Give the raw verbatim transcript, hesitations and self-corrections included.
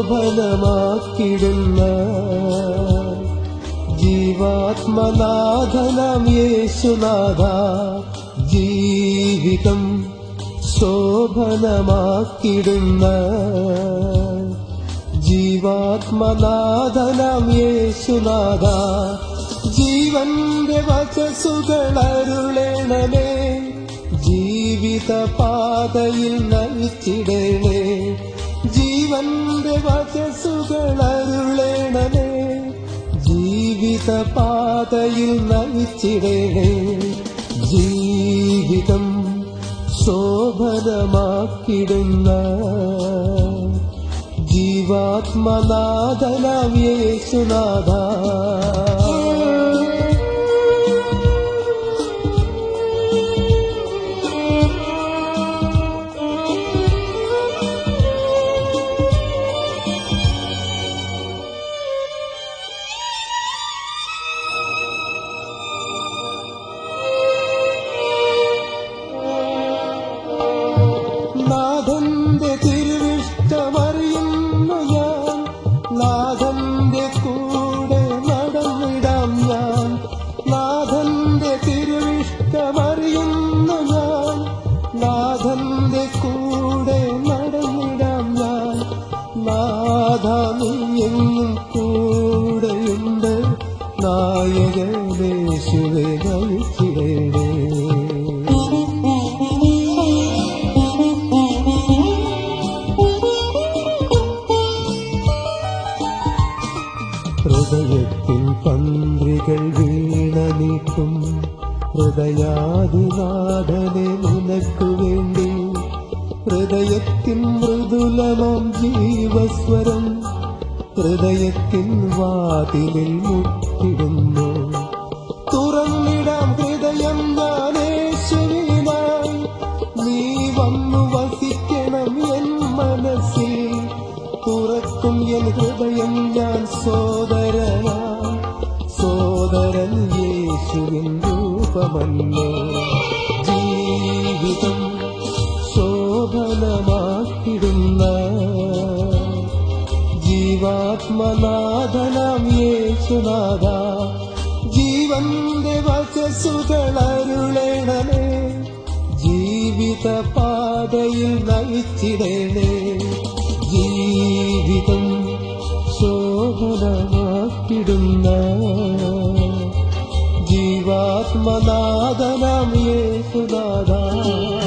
ശോഭനമാക്കിടുന്ന ജീവാത്മനാഥനാം യേശുനാഥ, ജീവിതം ശോഭനമാക്കിടുന്ന ജീവാത്മനാഥനാം യേശുനാഥ, ജീവന്റെ വചസ്സുകളരുളേണമേ, ജീവിത പാതയിൽ നയിച്ചിടണേ. ജീവന്റെ വചസ്സുകളരുളേണമേ, ജീവിത പാതയിൽ നയിച്ചിടണേ. ജീവിതം ശോഭനമാക്കിടുന്ന ജീവാത്മനാഥനാം യേശുനാഥ. നാഥന്റെ തിരുവിഷ്ടമറിയുന്നു ഞാൻ, നാഥന്റെ കൂടെ നടന്നിടാം ഞാൻ. നാഥന്റെ തിരുവിഷ്ടമറിയുന്നു ഞാൻ, നാഥന്റെ കൂടെ നടന്നിടാം ഞാൻ. നാഥ നീ എന്നും കൂടെയുണ്ട്, നായകനേശുവേ നയിച്ചിടണേ. ഹൃദയത്തിൽ തന്ത്രികൾ വീണനീട്ടും ഹൃദയാദിനാഥനെ നിനക്കു വേണ്ടി, ഹൃദയത്തിൻ മൃദുലമാം ജീവസ്വരം ഹൃദയത്തിൻ വാതിലിൽ മുട്ടിടുന്നു. തുറന്നിടാം ഹൃദയം ഞാൻ യേശുവിനായി, നീ വന്നു വസിക്കണം എൻ മനസ്സിൽ. തുറക്കും എൻ ഹൃദയം ഞാൻ സോദരനാ, സോദരൻ യേശുവിൻ രൂപമല്ലോ. ജീവിതം ശോഭനമാക്കിടുന്ന ജീവാത്മനാഥനാം യേശുനാഥ, ജീവന്റെ വചസ്സുകളരുളേണമേ, ജീവിത പാതയിൽ നയിച്ചിടണേ. ജീവിതം ശോഭനമാക്കിടുന്ന ജീവാത്മനാഥനാം യേശുനാഥ.